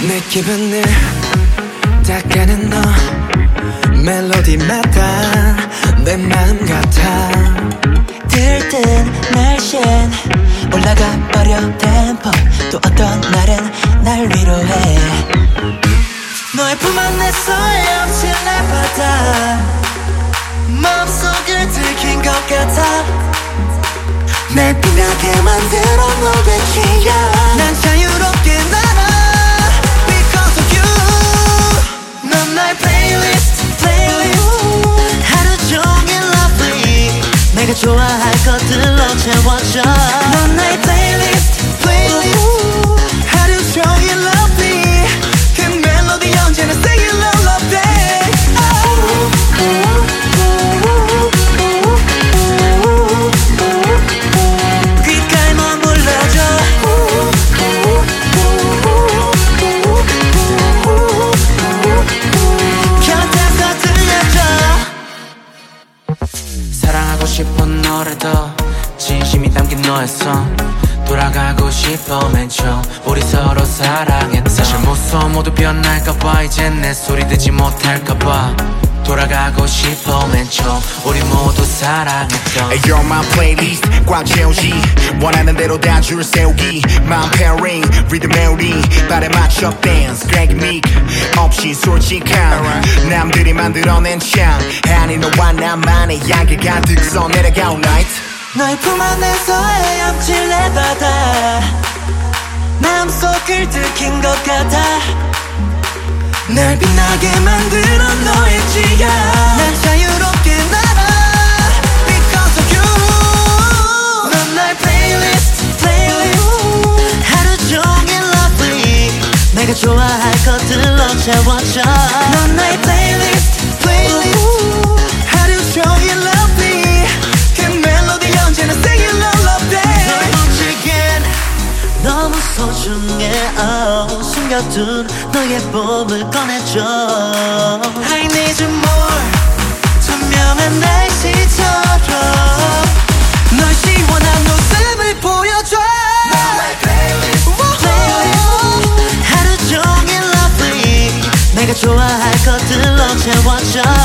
내 기분을 닦아낸 너 멜로디마다 내 마음 같아 들뜬 날씨엔 올라가 버려 템포 또 어떤 날은 날 위로해 너의 품 안에서 헤엄칠 날 받아 마음속을 들킨 것 같아 날 빛나게 만들어 널 외치야 난 자유롭게 날아 Because of you 넌 나의 playlist 하루 종일 lovely 내가 좋아할 것들로 채워져 넌 나의 playlist 하루 종일 lovely 그 멜로디 언제나 singing lullaby 귓가에 머물러줘 곁에서 들려줘 사랑하고 싶어 너라도 진심이 담긴 너의 손 돌아가고 싶어 맨 처음 우리 서로 사랑했던 사실 무서워 모두 변할까봐 이젠 내 소리 듣지 못할까봐 돌아가고 싶어 맨 처음 우리 모두 사랑했던 You're my playlist 꽉 채우지 원하는 대로 다 줄 세우기 마음 pairing rhythm melody 발에 맞춰 dance Greg Meek 없이 솔직한 남들이 만들어낸 창 아니 너와 나만의 향기 가득 써내려가 all night 너의 품 안에서 헤엄칠 내 바다 마음속을 들킨 것 같아 날 빛나게 만들어 너의 지야 난 자유롭게 날아 Because of you 넌 나의 playlist 하루 종일 lovely 내가 좋아할 것들로 채워져 넌 나의 playlist 하루 종일 lovely 그 멜로디 언제나 singing lullaby 너의 훔치기엔 너무 소중해 숨겨둔 너의 봄을 꺼내줘 I need you more 투명한 날씨처럼 널 시원한 모습을 보여줘 하루 종일 lovely 내가 좋아할 것들로 채워져